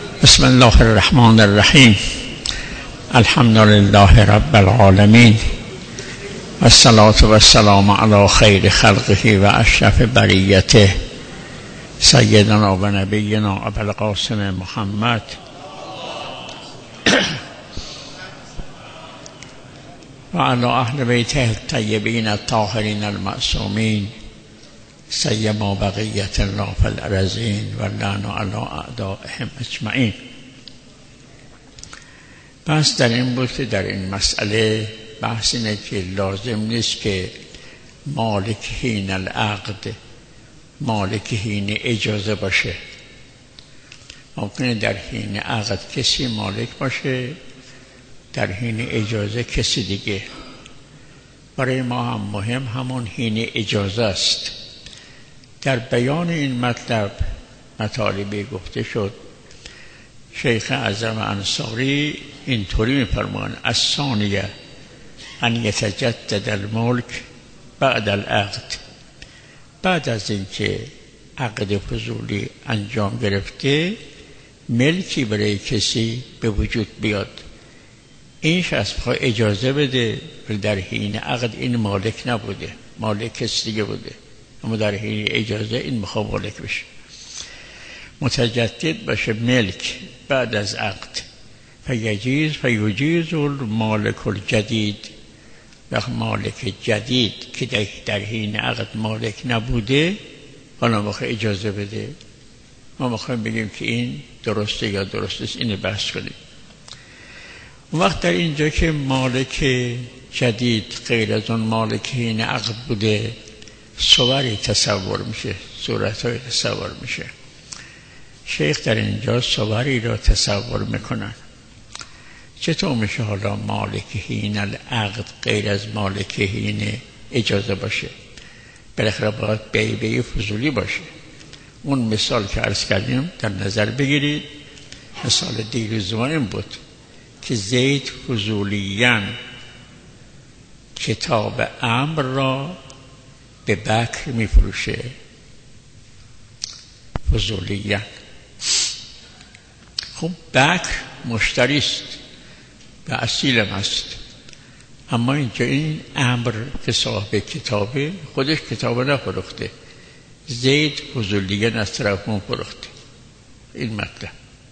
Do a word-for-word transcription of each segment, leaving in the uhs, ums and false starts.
بسم الله الرحمن الرحیم. الحمد لله رب العالمین و الصلاة و السلام علی خیر خلقه و اشرف بریته سیدنا و نبینا ابوالقاسم محمد و علی اهل بیته الطیبین الطاهرین المعصومین سیما بقیت الله فی الارضین و لعن علی اعدائهم اجمعین. بحث در این بود که در این مسئله بحث اینه که لازم نیست که مالک حین العقد مالک حین اجازه باشه. ممکنه در حین عقد کسی مالک باشه، در حین اجازه کسی دیگه. برای ما هم مهم همون حین اجازه است. در بیان این مطلب مطالبی گفته شد. شیخ اعظم انصاری اینطوری می‌فرمایند: الثانیه ان یتجدد الملک بعد العقد. بعد از اینکه عقد فضولی انجام گرفته ملکی برای کسی به وجود بیاد. این شخص بخواه اجازه بده، در حین عقد این مالک نبوده، مالک کسی دیگه بوده، اما در حین اجازه این میخواه مالک بشه. متجدد باشه ملک بعد از عقد. فیجیز فیجیز المالک الجدید. وقت مالک جدید که در حین عقد مالک نبوده حالا میخواه اجازه بده، ما میخوایم بگیم که این درسته یا درست است، اینو بحث کنیم. وقت در اینجا که مالک جدید غیر از اون مالک حین عقد بوده صوری تصور میشه، صورتهای تصور میشه. شیخ در اینجا صوری را تصور میکنن. چطور میشه حالا مالک حین العقد غیر از مالک حین اجازه باشه؟ بالاخره باید بی بی فضولی باشه. اون مثال که عرض کردیم در نظر بگیرید. مثال دیروزمان این بود که زید فضولیان کتاب امر را به بکر میفروشه. فضولیان. خب بکر مشتریست، به اصیلم است، اما اینجا این امر که صاحب کتابه خودش کتابه نفروخته، زید فضولیان از طرف اون فروخته. این مطلب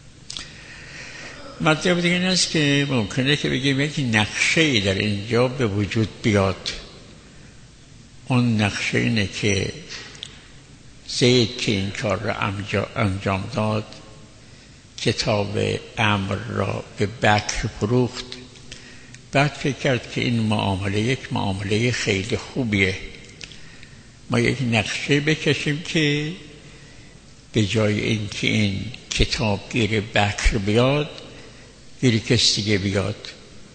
مطلب دیگه این است که ممکنه که بگیم یک نقشه در اینجا به وجود بیاد. اون نقشه اینه که زید که این کار را انجام داد کتاب امر را به بکر فروخت، بعد فکر کرد که این معامله یک معامله خیلی خوبیه، ما یک نقشه بکشیم که به جای اینکه این کتاب گیر بکر بیاد گیر کسی دیگه بیاد،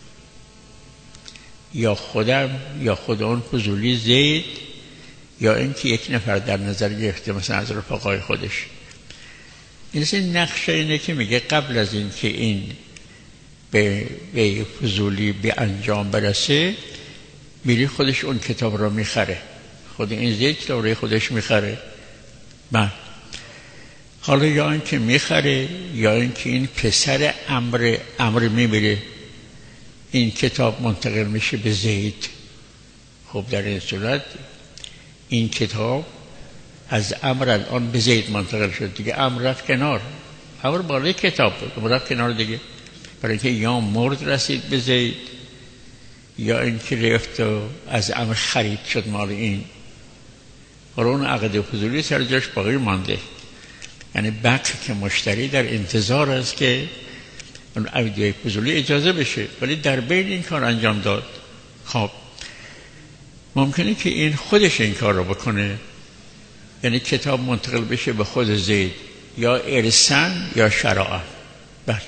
یا خودم یا خود اون فضولی زید، یا اینکه یک نفر در نظر گرفته مثلا از رفقای خودش. این نقشه اینه که میگه قبل از این که این به, به فضولی به انجام برسه میری خودش اون کتاب رو میخره، خود این زید کتاب رو خودش میخره. من حالا یا این که میخره یا این که این پسر امر امر میبره این کتاب منتقل میشه به زید. خب در این صورت این کتاب از امر الان به زید منتقل شد دیگه، امر رفت کنار، امر بالای کتاب بود رفت کنار دیگه، برای اینکه یا مرد رسید به زید یا اینکه رفت و از امر خرید شد مال این. حالا اون عقد فضولی سر جاش باقی مانده، یعنی بکر که مشتری در انتظار است که اون عقد فضولی اجازه بشه، ولی در بین این کار انجام داد. خب ممکنه که این خودش این کار رو بکنه، یعنی کتاب منتقل بشه به خود زید، یا ارثن یا شراعه. بله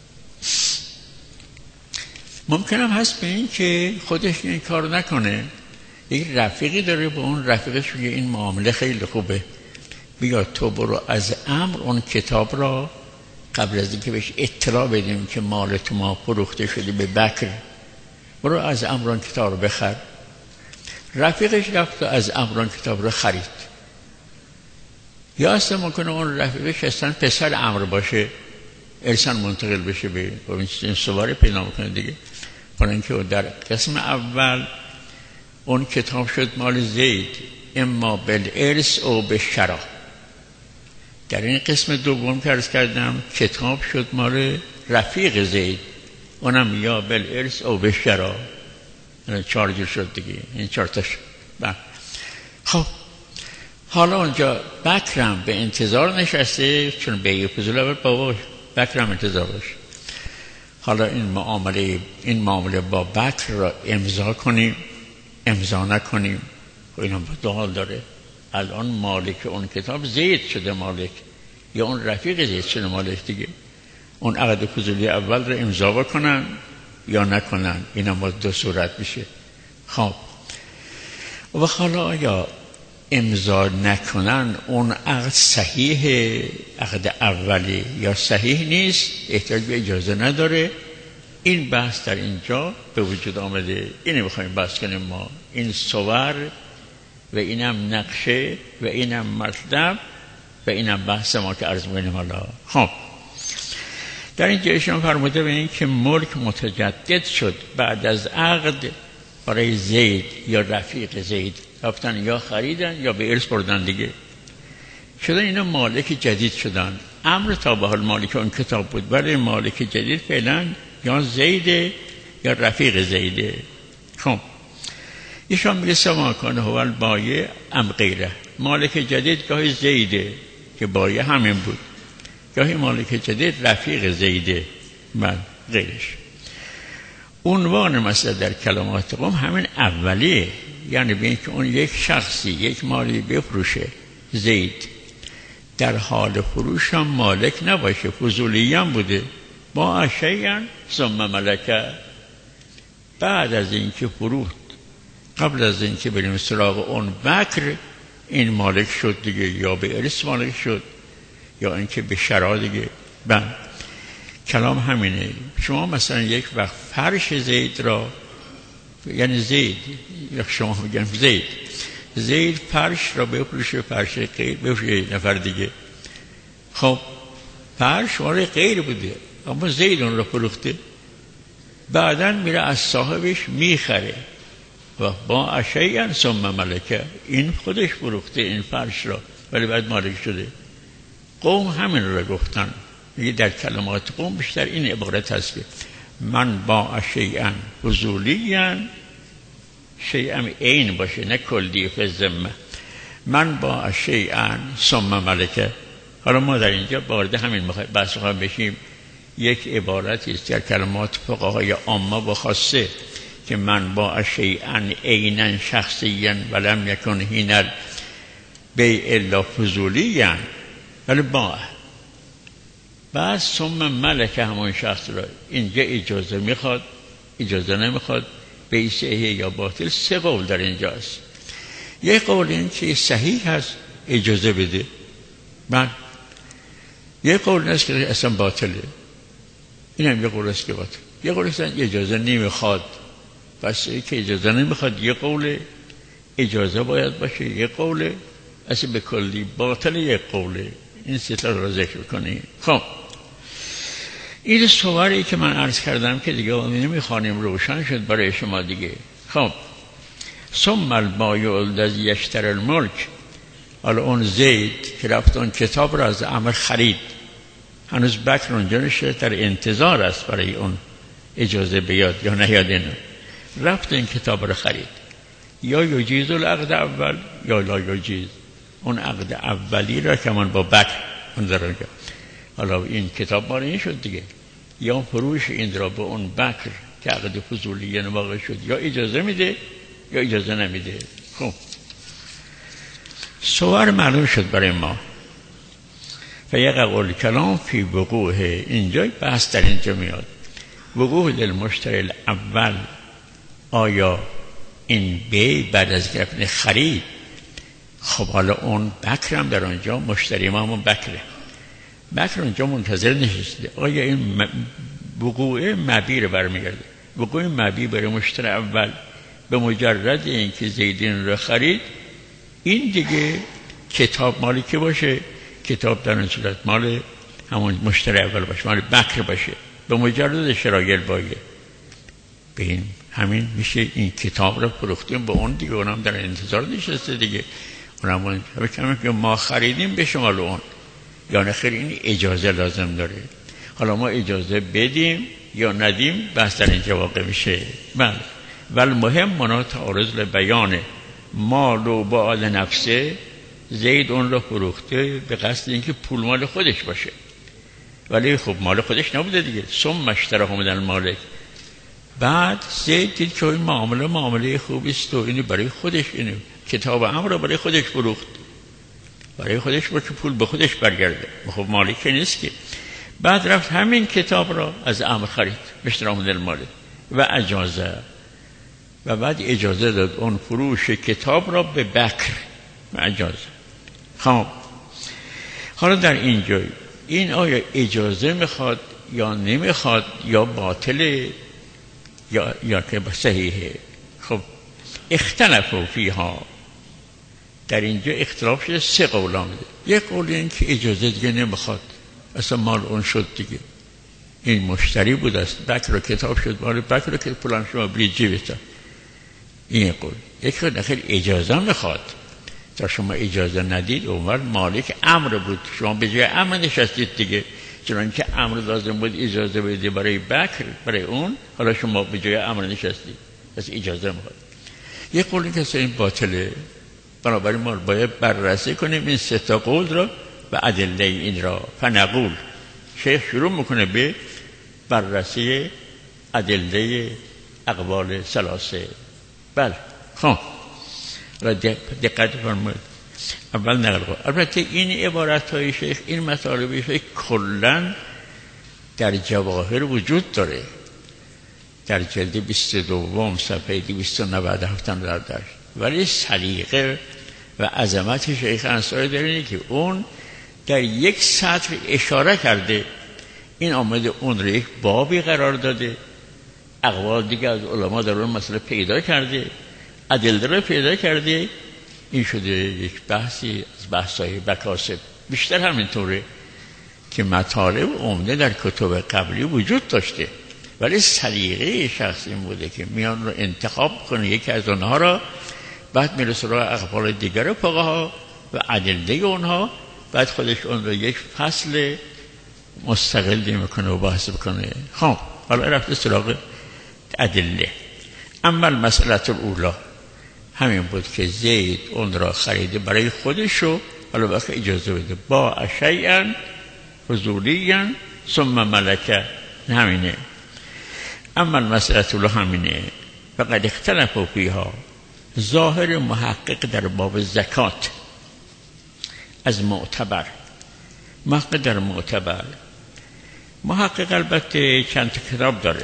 ممکنه هم هست به این که خودش این کار نکنه، یک رفیقی داره به اون رفیقش میگه این معامله خیلی خوبه، بیا تو برو از امر اون کتاب را قبل از اینکه بهش اطلاع بدیم که مال تو ما فروخته شده به بکر، برو از امر اون کتاب رو بخر. رفیقش رفت و از امر اون کتاب رو خرید. یا اصلا ممکنه اون رفیقش اصلا پسر امر باشه، ارثاً منتقل بشه به این سواره پیدا میکنه دیگه. برای اینکه در قسم اول اون کتاب شد مال زید، اما بالارث او بالشرا. در این قسم دوم که عرض کردم کتاب شد مال رفیق زید، اونم یا بالارث او بالشرا. چهار جور شد دیگه، این چهار تا شد. خب حالا اونجا بکرم به انتظار نشسته، چون بیع فضول اول بابا بکرم انتظار باشه. حالا این معامله این معامله با بکر را امضا کنیم امضا نکنیم، اینا با دو حال داره. الان مالک اون کتاب زید شده مالک، یا اون رفیق زید شده مالک دیگه. اون عقد فضولی اول را امضا بکنن یا نکنن، اینا با دو صورت میشه. خب و حالا آیا امضا نکنن اون عقد صحیح عقد اولی یا صحیح نیست، احتیاج به اجازه نداره؟ این بحث در اینجا به وجود آمده. اینو میخوایم بحث کنیم ما. این صور و اینم نقشه و اینم مطلب و اینم بحث ما که عرض می‌کنیم حالا. خب در اینجا ایشون فرموده به این که ملک متجدد شد بعد از عقد برای زید یا رفیق زید، رفتن یا خریدن یا به ارث بردن دیگه، شدن اینا مالک جدید شدن. امر تا به حال مالک اون کتاب بود، برای مالک جدید فعلا یا زیده یا رفیق زیده. خب ایشان میگه سما کنه هو البایع ام غیره. مالک جدید گاهی زیده که بایع همین بود، گاهی مالک جدید رفیق زیده من غیرش. عنوان مسئله در کلمات قوم همین اولیه، یعنی به اینکه اون یک شخصی یک مالی بفروشه، زید در حال فروش هم مالک نباشه، فضولی هم بوده، با شیئا ثم ملکه، بعد از اینکه فروخت قبل از اینکه بریم سراغ اون بکر این مالک شد دیگه، یا به ارث مالک شد یا اینکه به شرا دیگه. بند کلام همینه. شما مثلا یک وقت فرش زید را، یعنی زید یا شما بگم زید زید فرش را بفروشه، فرش غیر بفروشه نفر دیگه. خب فرش وارد غیر بوده اما زید اون را فروخته، بعداً میره از صاحبش میخره و با اشیاء ثم ملکه، این خودش فروخته این فرش را ولی بعد مالک شده. قوم همین را گفتن. میگه در کلمات قوم بیشتر این عبارت هست که من با شیئا فضولیاً، شیئا عین باشه نه کلی فی الذمه، من با شیئا ثم ملکه. حالا ما در اینجا وارد همین بحث خواهیم بشیم. یک عبارتی است در کلمات فقهای عامه و خاصه که من با شیئا عینا شخصیا ولم یکن حین بیع الا فضولیاً، ولی با بعد ثم ملک همون شخص را اینجا اجازه میخواد اجازه نمیخواد، بیع صحیح یا باطل. سه قول در اینجاست. یک قول این که صحیح هست اجازه بده، من یک قول نیست که اصلا باطله، این هم یک قول است که باطل. یک قول است اجازه نمیخواد، پس ای که اجازه نمیخواد یک قول اجازه باید باشه، یک قول اصلا به کلی باطل یک قوله. این سیتا رو ذکر کنی. خب این صوری که من عرض کردم که دیگه نمیخوانیم، روشن شد برای شما دیگه. خب ثم البایع الذی یشتری الملک، حالا اون زید که رفت اون کتاب را از عمر خرید، هنوز بکر اونجا نشه، در انتظار است برای اون اجازه بیاد یا نیاد. اینو رفت این کتاب را خرید، یا یجیز العقد اول یا لا یجیز. اون عقد اولی را که من با بکر اون در اونجا، حالا این کتاب مال این شد دیگه، یا فروش این را به اون بکر که عقد فضولی واقع شد، یا اجازه میده یا اجازه نمیده. خب صور معلوم شد برای ما. فیقع الکلام فی وقوع، اینجا بحث در اینجا میاد. وقوع للمشتری اول، آیا این بی بعد از گرفتن خرید، خب حالا اون بکرم در آنجا مشتری ما همون بکره، بکر اونجا منتظر نشسته، آیا این وقوع مبی رو برمیگرده؟ وقوع مبی برای مشتری اول به مجرد اینکه زیدین رو خرید، این دیگه کتاب مالی که باشه، کتاب در این صورت مال همون مشتری اول باشه، مال بکر باشه، به مجرد شرایط بایه به این همین میشه این کتاب رو فروختیم به اون دیگه، اونم در انتظار نشسته دیگه، اونم اون کمی که ما خریدیم به شمال اون، یا نخیر این اجازه لازم داره. حالا ما اجازه بدیم یا ندیم بحث در اینجا واقع میشه. بله ولی مهم منا تعارض بیان مال و بعد نفسه، زید اون رو فروخته به قصد اینکه پول مال خودش باشه، ولی خب مال خودش نبوده دیگه. ثم اشتراه من المالک، بعد زید دید که این معامله معامله خوبی است و اینو برای خودش، اینو کتاب امر رو برای خودش فروخت، برای خودش باشه پول به خودش برگرده، خب مالک نیست که. بعد رفت همین کتاب را از امر خرید، اشتراه من المالک و اجازه، و بعد اجازه داد اون فروش کتاب را به بکر و اجازه. خب حالا در اینجا این آیا اجازه میخواد یا نمیخواد یا باطله یا یا که صحیحه؟ خب اختلافو فیها، در اینجا اختلاف شده، سه قول آمده. یک قول این که اجازه دیگه نمیخواد، اصلا مال اون شد دیگه، این مشتری بود است، بکر و کتاب شد مال بکر که پولم شما برید جیبتون، این قول. یک قول نخیر اجازه میخواد، تا شما اجازه ندید اونور مالک امر بود، شما به جای امر نشستید دیگه، چنانکه امر لازم بود اجازه بدید برای بکر برای اون، حالا شما به جای امر نشستید پس اجازه میخواد. یک قول که این باطله، بنابراین ما باید بررسی کنیم این سه تا قول را و ادله این را. فنقول، شیخ شروع میکنه به بررسی ادله اقوال ثلاثه. بله خب را دقت فرمایید. اول نقل قول، البته این عبارت های شیخ، این مطالب شیخ کلن در جواهر وجود داره، در جلد بیست و دو صفحه دویست و نود و هفت داشت، ولی سلیقه و عظمت شیخ انصاری در اینه که اون در یک سطر اشاره کرده، این آمده اون رو یک بابی قرار داده، اقوال دیگه از علما در اون مسئله پیدا کرده، ادله رو پیدا کرده، این شده یک بحثی از بحث‌های مکاسب. بیشتر همینطوره که مطالب عمده در کتب قبلی وجود داشته، ولی سلیقه شخص این بوده که میان رو انتخاب کنه یکی از اونها را، بعد میرسه رو اقوال دیگر فقها و ادله اونها، بعد خودش اون رو یک فصل مستقلی میکنه و بحث بکنه. خب حالا رفته سراغ ادله. اما المسئله الاولی همین بود که زید اون را خریده برای خودش رو، حالا وقت اجازه بده با شیئا حضوریا ثم ملکه، همینه. اما المسئله الاولی همینه. فقد اختلفوا فیها، ظاهر محقق در باب زکات از معتبر، محقق در معتبر، محقق البته چند تا کتاب داره،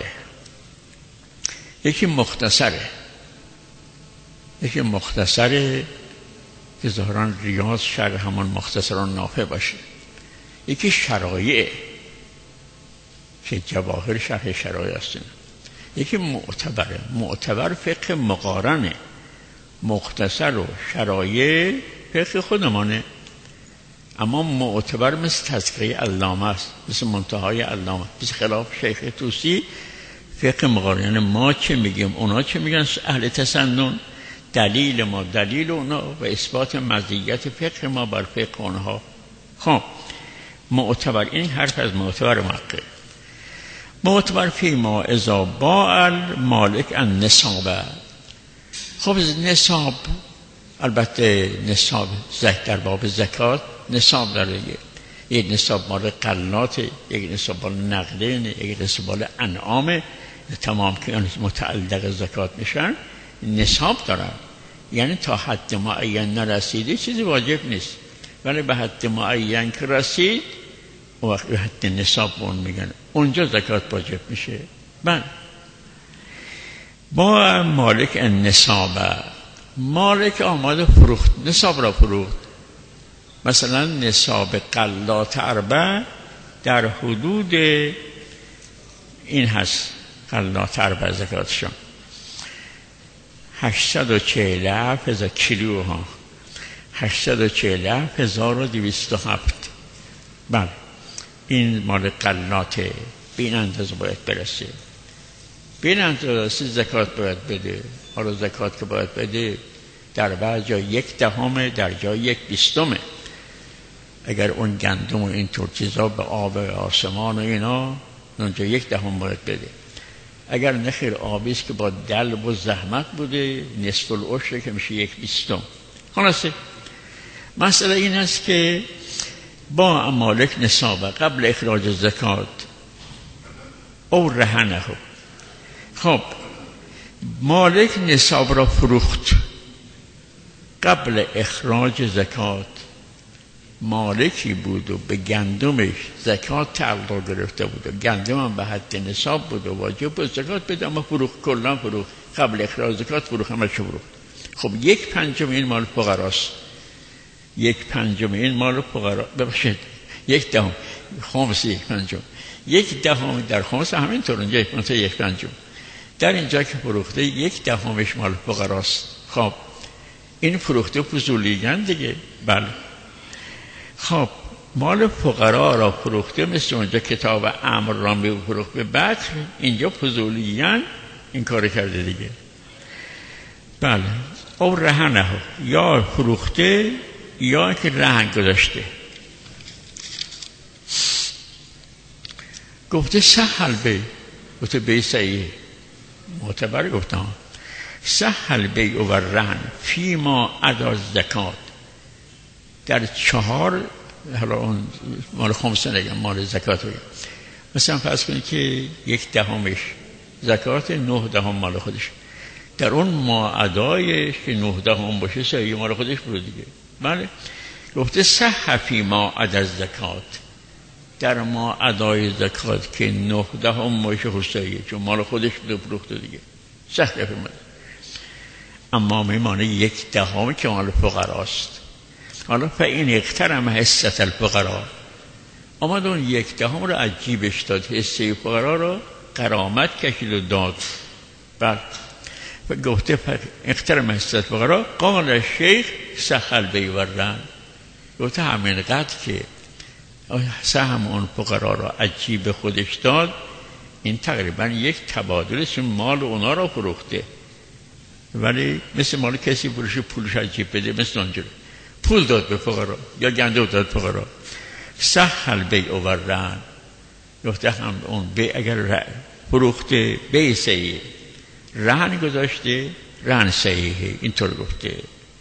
یکی مختصره، یکی مختصره که ظاهراً ریاض شرح همان مختصران نافع باشه، یکی شرایع که جواهر شرح شرایع هستن، یکی معتبره. معتبر فقه مقارنه، مختصر و شرایع فقه خودمانه. اما معتبر مثل تذکره علامه است، مثل منتهای علامه، مثل خلاف شیخ طوسی فقه مقارنه. ما چه میگیم اونا چه میگن، اهل تسنن، دلیل ما دلیل اونا و اثبات مزیت فقه ما بر فقه اونها. خب معتبر، این حرف از معتبر محقق. معتبر فی ما اذا باع المالک النصاب. خب نصاب، البته نصاب در باب زکات نصاب داره، یک نصاب مال قلات، یک نصاب مال نقدین، یک نصاب مال انعام، تمام که متعلق زکات میشن نصاب دارن، یعنی تا حد معین نرسیده چیزی واجب نیست، ولی به حد معین که رسید اون وقت به حد نصاب اون میگن، اونجا زکات واجب میشه. من با مالک النصاب، مالک آماده فروخت، نصاب را فروخت، مثلا نصاب قلات اربع در حدود این هست، قلات اربع زکاتشون هشتصد و چهل و هفت هزار کیلو ها، هشتصد و چهل و هفت هزار و دویست و هفت. بله این مال قلاته، به این اندازه باید برسه، به این اندازه زکات باید بده. حالا زکات که باید بده در بعض جا یک دهمه، در جا یک بیستمه. اگر اون گندم و این طور چیزا به آب آسمان و اینا، اونجا یک دهم باید بده. اگر نخیر آبیست که با دلب و زحمت بوده، نصف العشر که میشه یک بیستم. خلاصه مسئله این است که با مالک نصاب قبل اخراج زکات او رهنه. خب مالک نصاب را فروخت قبل اخراج زکات، مالکی بود و به گندمش زکات تعلق گرفته بود و گندم هم به حد نصاب بود و واجب بود زکات بده، اما فروخت، کلا فروخت، قبل اخراج زکات فروخت، همه چه فروخت. خب یک پنجم این مال فقراست، یک پنجم این مال فقرا، ببخشید یک دهم، خمس یک پنجم، یک دهم در خمس همینطور، اونجا یک پنجم، یک پنجم در اینجا که فروخته یک دهمش مال فقراست. خب این فروخته فضولیگن دیگه. بله. خب مال فقرا را فروخته، مثل اونجا کتاب امر را می فروخت به بکر، اینجا فضولیگن این کار کرده دیگه. بله. او رهنه، یا فروخته یا که رهن گذاشته. گفته سهل بی، گفته بی صحیح معتبر، گفتم سهل بی و رهن فی ما ادا زکات، در چهار، حالا اون مال خمسه نگم، مال زکات بگم، مثلا فرض کنید که یک دهمش زکات، نه دهم مال خودش، در اون ما ادایش که نه دهم باشه صحیح مال خودش بود دیگه. بله. گفته صح فی ما ادا زکات، در ما ادای زکات که نه دهم باشه حسیه، چون مال خودش بوده فروخته دیگه، صح فی ما. اما میمانه یک دهم که مال فقراست. حالا فإن اقترم حصة الفقراء، آمد اون یک دهم رو عجیبش داد، حصه فقرا رو غرامت کشید و داد. بعد گفته اقترم حصة الفقراء، قال شیخ سهل بی و رهن، گفته همین قدر که سهم اون فقرا رو عجیب خودش داد، این تقریبا یک تبادل، چون مال اونا رو فروخته، ولی مثل مال کسی فروشه پولش عجیب بده، مثل اونجا پول داد به فقرا یا گندم داد فقرا. سهل بیع و رهن، گفته هم اون بیع اگر فروخته بیع صحیح، رهن گذاشته رهن صحیحه، اینطور گفته.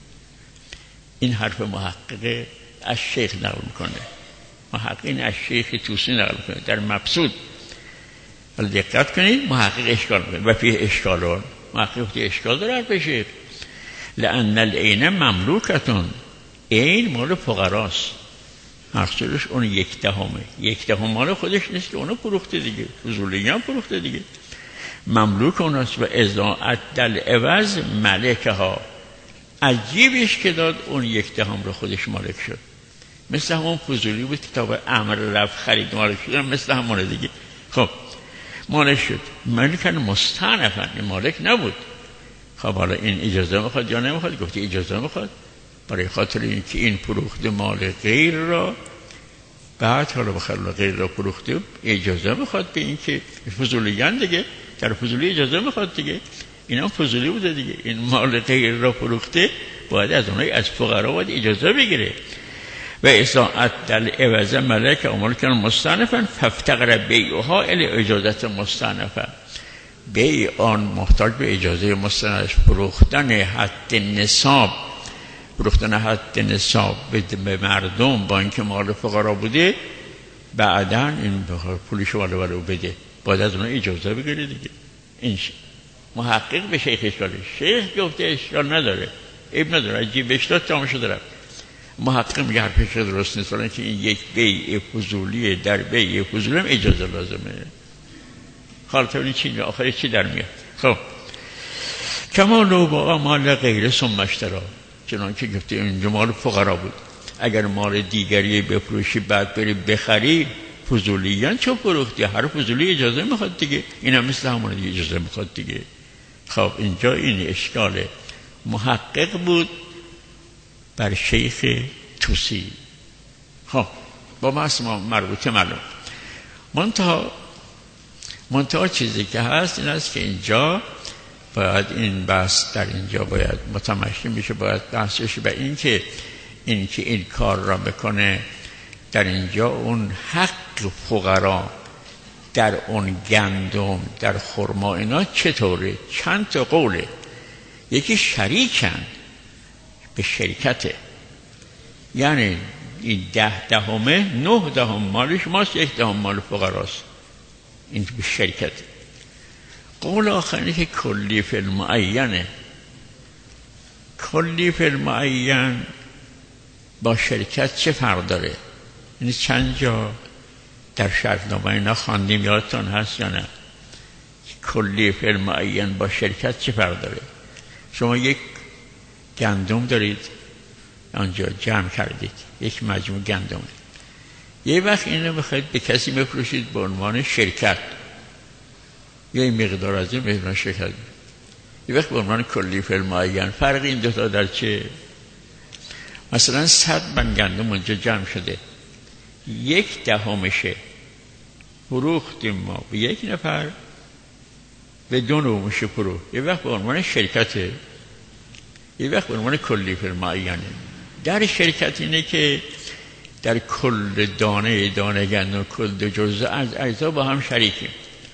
این حرف محقق از شیخ نقل میکنه، محققین از شیخ توسی نقل میکنه در مبسوط. ولی دقت کنید، محقق اشکال میکنه و فیه اشکالون، محقق اشکال داره حرف شیخ. لأن العین مملوکتون، این مال فقراست، مقصودش اون یک دهمه، یک دهم مال خودش نیست که اونو فروخته دیگه، فضولی هم فروخته دیگه، مملوک اوناست. و اذا عدل عوض ملکه ها، عجیبش که داد اون یک دهم رو خودش مالک شد، مثل همون فضولی بود کتاب امر رفت خرید مالک شد، مثل همونه دیگه. خب مالک شد، ملکن مستعنفن، مالک نبود. خب حالا این اجازه میخواد یا نمیخواد؟ گفتی اجازه میخواد، برای خاطر اینکه این فروخته مال غیر را، بعد حالا بخیر غیر را فروخته، اجازه میخواد به اینکه فضولیان دیگه، در فضولی اجازه میخواد دیگه، اینا فضولی بوده دیگه، این مال غیر را فروخته، باید از اونای از فقرا باید اجازه بگیره. و اذا عدل عوض ملک ملکا مستأنفا فافتقر بیعها الی اجازت مستأنفه، بیع آن محتاج به اجازه مستأنف، فروختن حد نصاب، فروختن حد نصاب به مردم با اینکه مال فقرا بوده، بعداً این پولش والا والا بده، باید از اونها اجازه بگیره دیگه. این محقق به شیخ اشکاله، شیخ گفته اشکال نداره، عیب نداره، عجیب اشتاد تماشا داره. محقق میگه حرفش درست نیست، ولی که این یک بیع فضولی، در بیع فضولی هم اجازه لازمه. حالت اونی چی آخری چی در میاد؟ خب کما لو با مال غیر ثم اشترا، چنانکه گفته این مال فقرا بود، اگر مال دیگری بفروشی بعد بری بخری، فضولیان چون فروختی، هر فضولی اجازه میخواد دیگه، این هم مثل همون دیگه اجازه میخواد دیگه. خب اینجا این اشکال محقق بود بر شیخ توسی. خب با ما مربوطه معلوم. منتها منتها چیزی که هست این است که اینجا باید این بحث در اینجا باید متمشن بشه، باید بحث بشه به این که این که این کار را بکنه در اینجا اون حق فقرا در اون گندم در خرما اینا چطوره؟ چند تا قوله. یکی شریکن به شرکته، یعنی این ده دهمه نه دهم مال شماست، یک دهم مال فقراست، این به شرکته. قول آخری که کلی فی المعینه. کلی فی المعین با شرکت چه فرق داره؟ یعنی چند جا در شرطنامه اینا خواندیم، یادتون هست یا نه؟ کلی فی المعین با شرکت چه فرق داره؟ شما یک گندم دارید آنجا جمع کردید، یک مجموع گندم، یه وقت اینو بخواید به کسی بفروشید به عنوان شرکت، یه مقدار از این به عنوان شرکت، یه وقت به عنوان کلی فی المعین. فرق این دو تا در چه؟ مثلا صد من گندم اونجا جمع شده، یک دهمشه فروختیم ما به یک نفر، به دو نومشه فروخت، یه وقت به عنوان شرکته، یه وقت به عنوان کلی فی المعینه. در شرکت اینه که در کل دانه دانه گندم کل جزء از اجزا با هم شریکیم.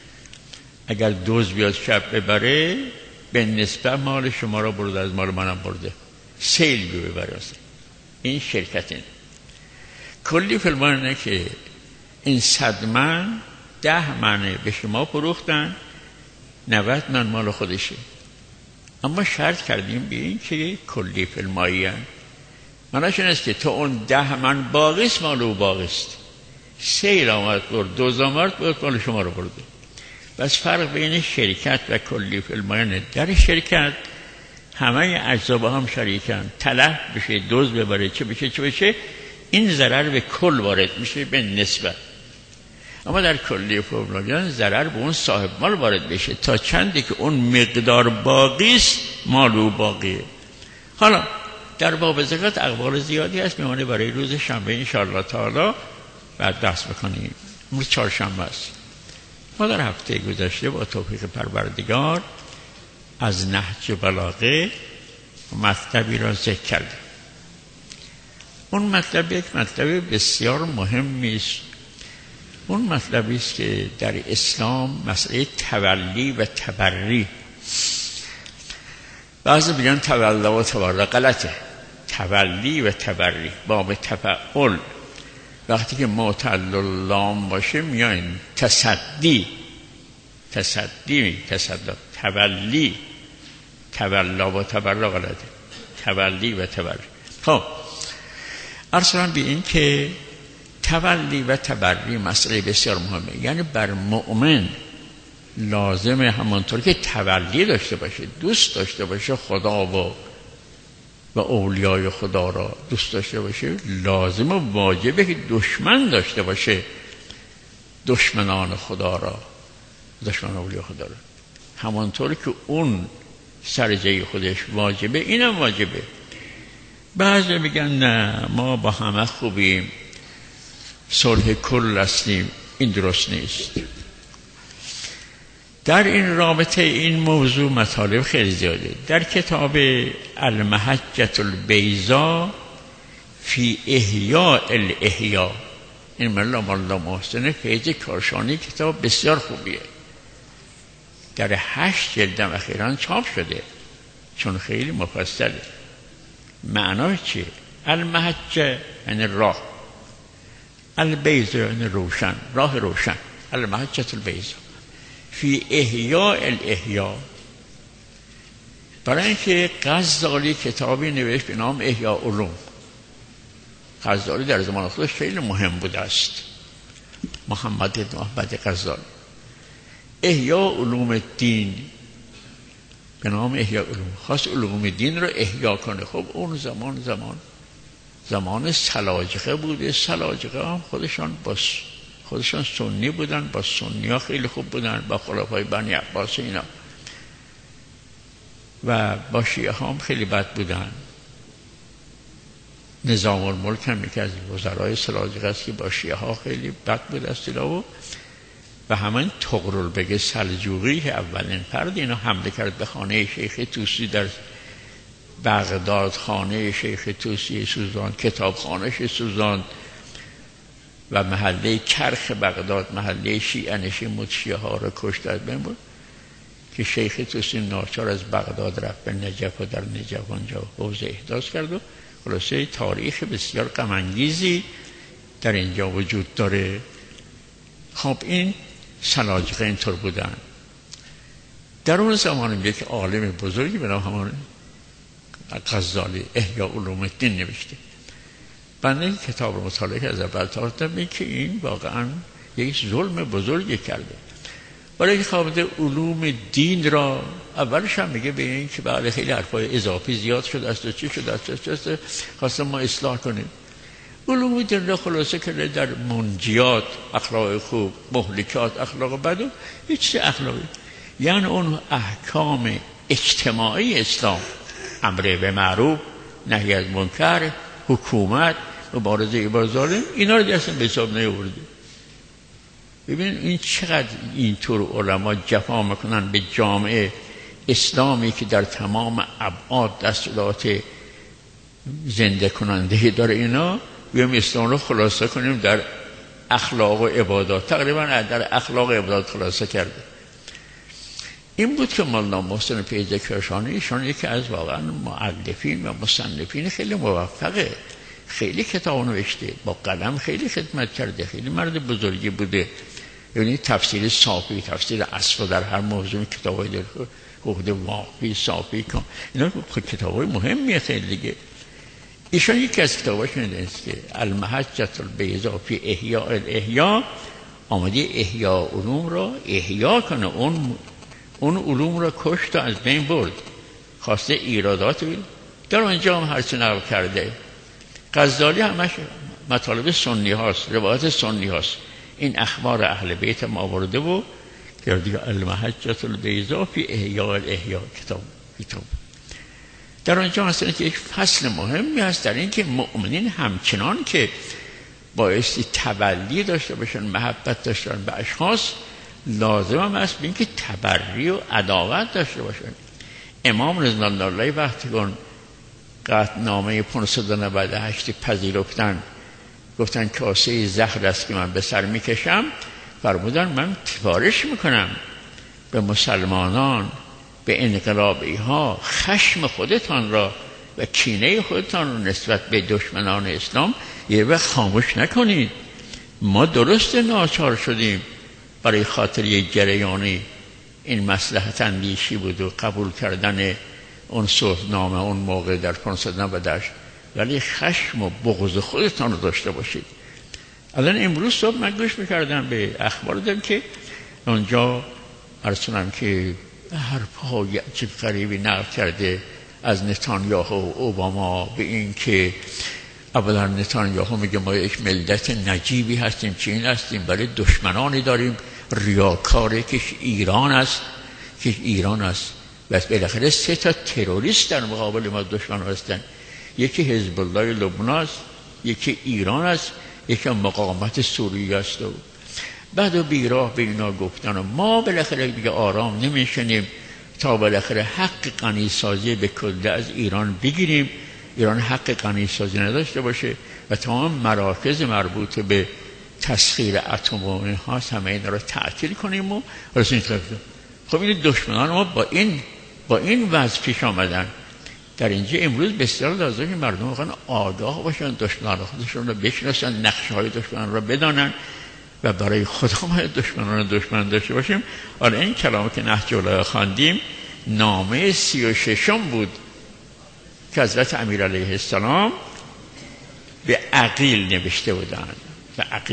اگر دوز بیاد شب ببره به نسبت مال شما را برده، از مال منم برده، سیل بیو ببره. این شرکت اینه. کلی فی المعینه که این صد من ده منه به شما فروختن، نود من مال خودشه، اما شرط کردیم به این که کلی فی المعین معناش این است که تا اون ده من باقیست مال او باقیست، سیل آمد برد، دوز آمد برد، مال شما رو برده. بس فرق بین شرکت و کلی فی المعین، در شرکت همه اجزا با هم شریکن، تلف بشه دوز ببره چه بشه چه بشه این ضرر به کل وارد میشه به نسبت. اما در کلی فی المعین ضرر به اون صاحب مال وارد بشه تا چندی که اون مقدار باقیست مال او باقیه. حالا در باب زکات اقوال زیادی هست، میمونه برای روز شنبه ان شاء الله تعالی بعد دست بکنیم. امروز چهارشنبه است. ما در هفته گذشته با توفیق پروردگار از نهج بلاغه مطلبی را ذکر کردیم. اون مطلب یک مطلب بسیار مهمی است. اون مطلبی است که در اسلام مسئله تولی و تبری، بعضی میگن تولی و تبری، غلطه. تولی و تبری باب تفعل، وقتی که معتل لام باشه میاین تصدی، تصدی می تصدی، تولی تولا و تبری غلطه، تولی و تبری. خب ارسلان به این که تولی و تبری مسئله بسیار مهمه. یعنی بر مؤمن لازمه همانطور که تولی داشته باشه، دوست داشته باشه خدا و و اولیای خدا را دوست داشته باشه، لازمه واجبه که دشمن داشته باشه، دشمنان خدا را، دشمن اولیای خدا را. همانطور که اون سرجه خودش واجبه اینم واجبه. بعضی میگن نه ما با همه خوبیم، صلح کل هستیم. این درست نیست. در این رابطه این موضوع مطالب خیلی زیاده. در کتاب المحجة البیضاء فی احیاء الاحیاء، این ملا مولا محسن فیض کاشانی کتاب بسیار خوبیه، در هشت جلدم اخیراً چاپ شده چون خیلی مفصله. معنای چیه؟ المحجة یعنی راه، البیضاء یعنی روشن، راه روشن. المحجة البیضاء فی احیاء الاحیاء. برای اینکه غزالی کتابی نوشت به نام احیاء علوم. غزالی در زمان خودش خیلی مهم بوده است، محمد بن محمد غزالی. احیاء علوم الدین به نام احیاء علوم، خواست علوم دین رو احیا کنه. خب اون زمان زمان زمان سلاجقه بوده. سلاجقه هم خودشان با خودشان سنی بودن، با سنی ها خیلی خوب بودن، با خلفای بنی عباس اینا، و با شیعه هم خیلی بد بودن. نظام الملک هم یکی از وزرای سلاجقه است که با شیعه ها خیلی بد بود است و و همین طغرالبگ سلجوقی که اولین فرد اینو حمله کرد به خانه شیخ طوسی در بغداد، خانه شیخ طوسی سوزان، کتابخانه‌اش سوزان و محله کرخ بغداد، محله شیعه نشین بود، شیعه ها را کشت از بین بود که شیخ طوسی ناچار از بغداد رفت به نجف و در نجف آنجا حوض احداث کرد و خلاصه تاریخ بسیار غم انگیزی در اینجا وجود داره. خب این سلاجقه اینطور بودن. در اون زمان یک عالم بزرگی به نام همان غزالی احیاء علوم الدین نوشته. بنده این کتاب رو مطالعه از اول تا آخر که این واقعا یک ظلم بزرگی کرده. برای اینکه خواهد علوم دین را اولش هم میگه به این که بعد خیلی حرفای اضافی زیاد شده است و چی شده است است خواستم ما اصلاح کنیم. علوم دین را خلاصه کرده در منجیات اخلاق خوب، مهلکات اخلاق بد و هیچ اخلاقی، یعنی اون احکام اجتماعی اسلام، امر به معروف، نهی از منکر، حکومت، مبارزه با ظالم، اینا رو اصلا به حساب نیاورده. ببین این چقدر اینطور علما جفا میکنن به جامعه اسلامی که در تمام ابعاد دستورات زنده کننده داره. اینا بیایم اسلام رو خلاصه کنیم در اخلاق و عبادات، تقریبا در اخلاق و عبادات خلاصه کرده. این بود که مولانا محسن پیزکرشانی ایشان یکی از واقعا مؤلفین و مصنفین خیلی موفقه، خیلی کتاب نوشته، با قلم خیلی خدمت کرده، خیلی مرد بزرگی بوده. یعنی تفسیر صافی، تفسیر اصل در هر موضوع کتابای در حقوق واقعی صافی کن، اینا کتابای مهمیه خیلی دیگه. ایشان یکی از کتاباش نیست که المحجة البیضاء فی احیاء الاحیاء، آمده احیاء علوم را احیا کنه، اون اون علوم را کشت و از بین برد، خواسته ایرادات بید. در اونجا هم هرچی نقل کرده. غزالی همش مطالب سنی هاست، روایت سنی هاست. این اخبار اهل بیت ما آورده و گردی المحجة البیضاء فی احیاء الاحیاء کتاب کتاب در آنجا مثلا که یک فصل مهمی هست در این که مؤمنین همچنان که بایستی تولی داشته باشن، محبت داشته باشن به اشخاص، لازم هم هست به این که تبری و عداوت داشته باشن. امام رضوان الله وقتی کن قطعنامه پانصد و نود و هشت پذیرفتن، گفتن کاسه زهر است که من به سر میکشم، فرمودن من سفارش میکنم به مسلمانان، به انقلابی ها، خشم خودتان را و کینه خودتان را نسبت به دشمنان اسلام یه وقت خاموش نکنید. ما درست ناچار شدیم برای خاطر یک جریانی این مصلحت اندیشی بود و قبول کردن اون صلحنامه اون موقع در پانصد و نود و هشت، ولی خشم و بغض خودتان رو داشته باشید. الان امروز صبح من گوش میکردم به اخبار دارم که اونجا ارسونم که حرف‌های عجیب غریبی نقل کرده از نتانیاهو و اوباما به این که اولا نتانیاهو میگه ما یک ملت نجیبی هستیم، چین هستیم، برای دشمنانی داریم ریاکاره که ایران است که ایران است و بالاخره سه تا تروریست در مقابل ما دشمن هستن، یکی حزب الله لبنان است، یکی ایران است، یکی مقاومت سوریه است. و بعد و بیراه به اینا گفتن و ما بالاخره دیگه آرام نمیشنیم تا بالاخره حق غنیسازی به کل از ایران بگیریم، ایران حق غنیسازی نداشته باشه و تمام مراکز مربوط به تسخیر اتم و اینها همه اینا رو تعطیل کنیم. و رسید خب این دشمنان ما با این با این وضع پیش آمدن. در اینجا امروز بسیار لازمه که مردم واقعا آگاه باشن، دشمنان خودشون رو بشناسن، نقشه های دشمنان رو بدانن و برای خودمون دشمنان دشمن داشته باشیم. حالا این کلامه که نهج البلاغه خواندیم نامه سی و ششم بود که حضرت امیر علیه السلام به عقیل نوشته بودند. به عقیل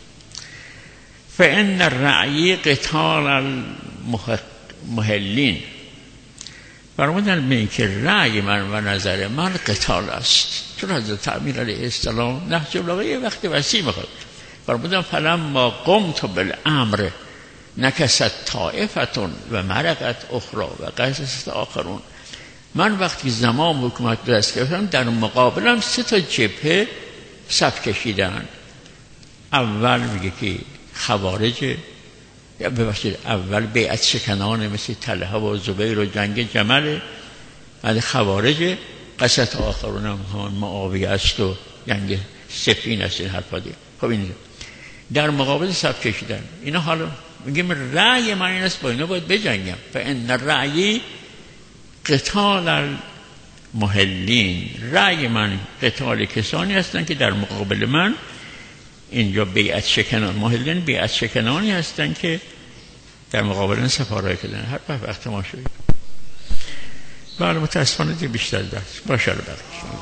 فإن الرعی قتال المحلین، فرمودن به این که رأی من و نظر من قتال است. چون حضرت امیر علیه السلام نهج البلاغه یه وقت وسیع میخواد، فرمودن فلما قمت بالامر نکست طائفتون و مرقت اخرى و قصصت آخرون. من وقتی زمان حکومت دست گرفتم در مقابلم سه تا جبهه صف کشیدن. اول میگه که خوارج، یا ببخشید اول بیعت شکنان مثل طلحه و زبیر و جنگ جمل، بعد خوارج، قصت آخرون هم معاویه است و جنگ صفین است. این حرفا دیگه. خب این در مقابل صف کشیدن اینا. حالا میگیم رأی من این است با اینا باید بجنگم. فان رأیی قتال المحلین، رأی من قتال کسانی هستن که در مقابل من اینجا بیعت شکنان، محلین بیعت شکنانی هستن که در مقابل سفارایی کردن. هر وقت ما شدید بله متاسفانه دیگه بیشتر درست باشه.